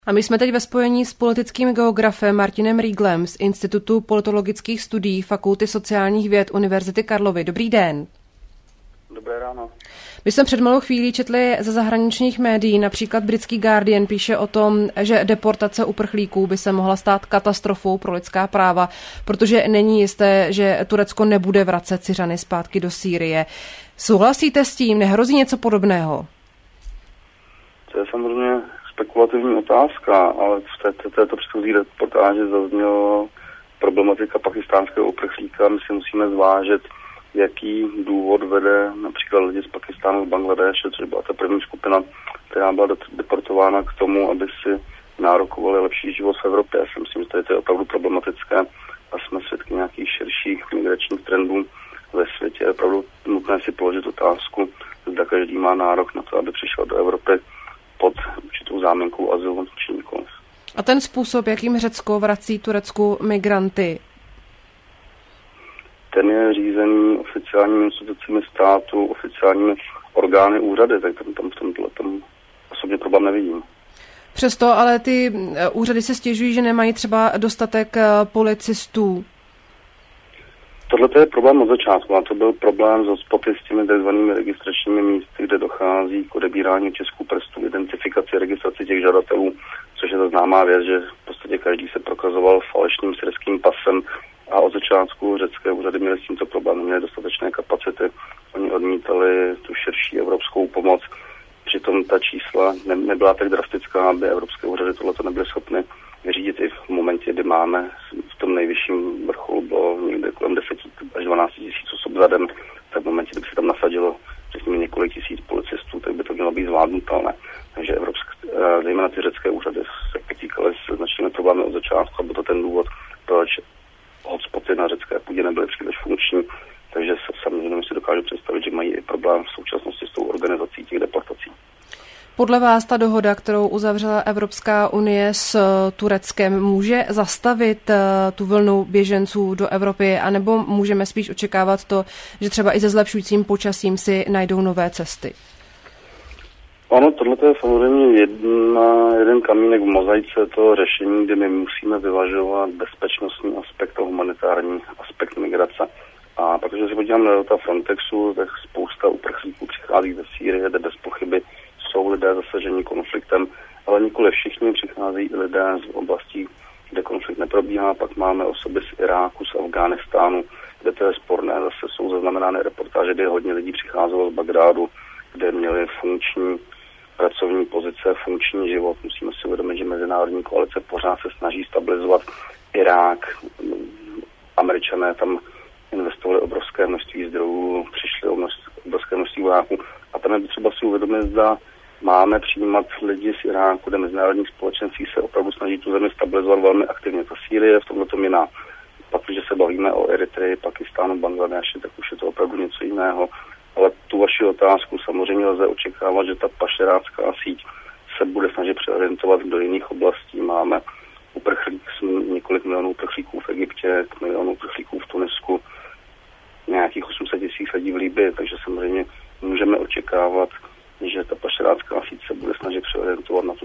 A my jsme teď ve spojení s politickým geografem Martinem Rieglem z Institutu politologických studií Fakulty sociálních věd Univerzity Karlovy. Dobrý den. Dobré ráno. My jsme před malou chvílí četli ze zahraničních médií, například britský Guardian píše o tom, že deportace uprchlíků by se mohla stát katastrofou pro lidská práva, protože není jisté, že Turecko nebude vracet Syřany zpátky do Sýrie. Souhlasíte s tím? Nehrozí něco podobného? To je samozřejmě spekulativní otázka, ale v této předchozí reportáži zazněla problematika pakistánského uprchlíka. My si musíme zvážit, jaký důvod vede například lidi z Pakistánu, z Bangladéše, což byla ta první skupina, která byla deportována k tomu, aby si nárokovali lepší život v Evropě. Já si myslím, že to je opravdu problematické a jsme svědky nějakých širších migračních trendů ve světě. Je opravdu nutné si položit otázku, zda každý má nárok na to, aby přišel do Evropy pod určitou záminkou azylu či nikoliv. A ten způsob, jakým Řecko vrací Turecku migranty? Ten je řízený oficiálními institucemi státu, oficiálními orgány úřady, tak tam v tomto osobně problém nevidím. Přesto ale ty úřady se stěžují, že nemají třeba dostatek policistů. Tohle je problém od začátku a to byl problém s hotspoty s těmi tzv. Registračními místy, kde dochází k odebírání otisků prstů, identifikaci, registraci těch žadatelů, což je ta známá věc, že v podstatě každý se prokazoval falešným syrským pasem a od začátku řecké úřady měly s tímto problém, neměly dostatečné kapacity, oni odmítali tu širší evropskou pomoc, přitom ta čísla nebyla tak drastická, aby evropské úřady tohleto nebyly schopny vyřídit i v momentě, kdy máme v tom nejvyšším vrcholu bylo někde kolem 10 až 12 tisíc osob za den, tak v momentě, kdyby se tam nasadilo řekněme několik tisíc policistů, tak by to mělo být zvládnutelné. Takže zejména ty řecké úřady se potýkaly s značnými problémy od začátku, a byl to ten důvod, proč hotspoty na řecké půdě nebyly příliš funkční, takže samozřejmě si dokážu představit, že mají i problém v současnosti s tou organizací těch deportací. Podle vás ta dohoda, kterou uzavřela Evropská unie s Tureckem, může zastavit tu vlnu běženců do Evropy, anebo můžeme spíš očekávat to, že třeba i se zlepšujícím počasím si najdou nové cesty? Ano, tohle je samozřejmě jeden kamínek v mozaice toho řešení, kdy my musíme vyvažovat bezpečnostní aspekt a humanitární aspekt migrace. A protože se podívám na data Frontexu, tak spousta uprchlíků přichází ze Sýrie, kde bez pochyby jsou lidé zasažení konfliktem, ale nikoli všichni, přicházejí i lidé z oblastí, kde konflikt neprobíhá. Pak máme osoby z Iráku, z Afghánistánu, kde to je sporné. Zase jsou zaznamenány reportáže, kde hodně lidí přicházelo z Bagdádu, kde měli funkční pracovní pozice, funkční život. Musíme si uvědomit, že mezinárodní koalice pořád se snaží stabilizovat Irák. Američané tam investovali obrovské množství zdrojů, přišli o obrovské množství vojáků. A tam je třeba si uvědomit, zda máme přijímat lidi z Iráku, kde mezinárodní společenství se opravdu snaží tu zemi stabilizovat velmi aktivně. Ta Sýrie v tomto jiná. Pak, když se bavíme o Eritreji, Pakistánu, Bangladeši, tak už je to opravdu něco jiného. Ale tu vaši otázku samozřejmě lze očekávat, že ta pašerácká síť se bude snažit přeorientovat do jiných oblastí. Máme několik milionů uprchlíků v Egyptě, milionů uprchlíků v Tunisku, nějakých 800 tisíc lidí v Libyi, takže samozřejmě můžeme očekávat, že ta pašerácká síť se bude snažit přeorientovat na tu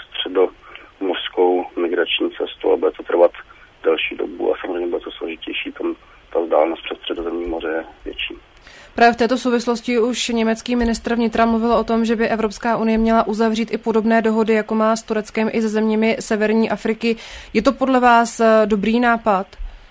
středomořskou migrační cestu a bude to trvat delší dobu a samozřejmě bude to složitější, tam ta vzdálenost přes Středozemní moře je větší. Právě v této souvislosti už německý ministr vnitra mluvil o tom, že by Evropská unie měla uzavřít i podobné dohody, jako má s Tureckem i se zeměmi severní Afriky. Je to podle vás dobrý nápad?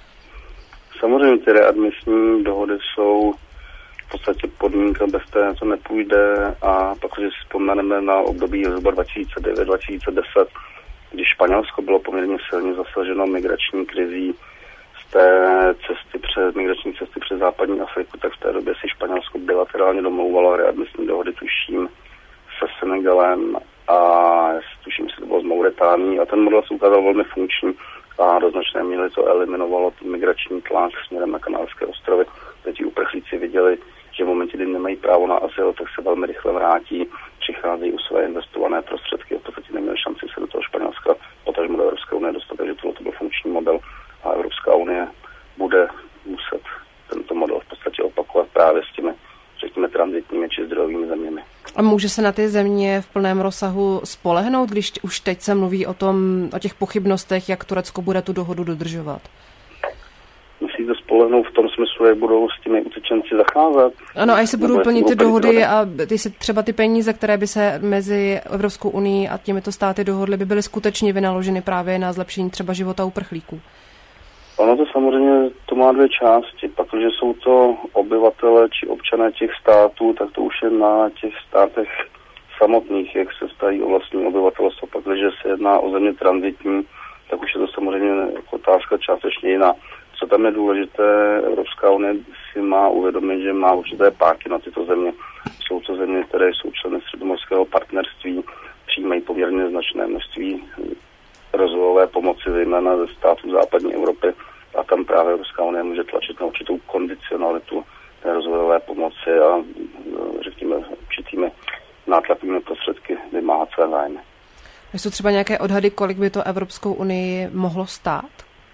Samozřejmě ty readmisní dohody jsou v podstatě podmínka, bez té to nepůjde, a pak, když si vzpomeneme na období zhruba 2009-2010, když Španělsko bylo poměrně silně zasaženo migrační krizí z té migrační cesty přes západní Afriku, tak v té době si Španělsko bilaterálně domlouvalo readmisní dohody, tuším, se Senegalem a tuším, že to bylo z Mauritánií, a ten model se ukázal velmi funkční a do značné míry to eliminovalo migrační tlak směrem na Kanárské ostrovy. Teď ti uprchlíci viděli, že v momentě, kdy nemají právo na azyl, tak se velmi rychle vrátí, přicházejí o své investované prostředky a v podstatě neměli šanci se do toho Španělska potažmo do Evropské unie dostat, takže tohle to byl funkční model a Evropská unie bude muset tento model v podstatě opakovat právě s těmi, řekněme, tranzitními či zdrojovými zeměmi. A může se na ty země v plném rozsahu spolehnout, když už teď se mluví o těch pochybnostech, jak Turecko bude tu dohodu dodržovat? Musíte spolehnout v tom smyslu, jak budou s těmi utečenci zacházet. Ano, a jestli budou plnit ty dohody a třeba ty peníze, které by se mezi Evropskou unií a těmito státy dohodly, by byly skutečně vynaloženy právě na zlepšení třeba života uprchlíků. Ono to samozřejmě to má dvě části. Protože jsou to obyvatele či občané těch států, tak to už je na těch státech samotných, jak se starají o vlastní obyvatelstvo. Protože se jedná o země tranzitní, tak už je to samozřejmě otázka částečně jiná. Co tam je důležité, Evropská unie si má uvědomit, že má určité páky na tyto země. Jsou to země, které jsou členy středomorského partnerství, přijímají poměrně značné množství rozvojové pomoci, zejména ze států západní Evropy, a tam právě Evropská unie může tlačit na určitou kondicionalitu té rozvojové pomoci a řekněme určitými nátlakovými prostředky vymáhat své zájmy. Jsou třeba nějaké odhady, kolik by to Evropskou unii mohlo stát?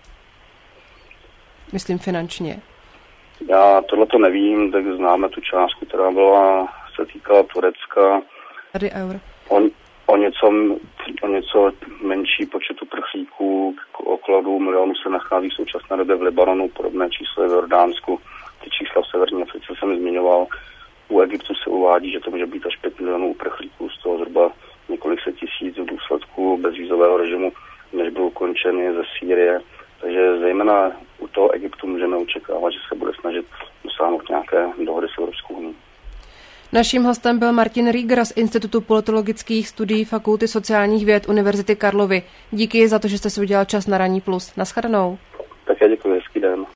Myslím finančně. Já tohleto nevím, tak známe tu částku, která se týkala Turecka. Tady eur. O něco menší počet uprchlíků, okolo 2 milionů se nachází v současné době v Libanonu, podobné číslo je v Jordánsku, ty čísla v severní Africe jsem zmiňoval. U Egyptu se uvádí, že to může být až 5 milionů uprchlíků, z toho zhruba několik set tisíc v důsledku bezvízového režimu, než byl ukončen ze Sýrie. Takže zejména u toho Egyptu můžeme očekávat, že se bude snažit dosáhnout nějaké dohody s Evropskou unií. Naším hostem byl Martin Rieger z Institutu politologických studií Fakulty sociálních věd Univerzity Karlovy. Díky za to, že jste si udělal čas na Ranní plus. Naschledanou. Také děkuji, hezký den.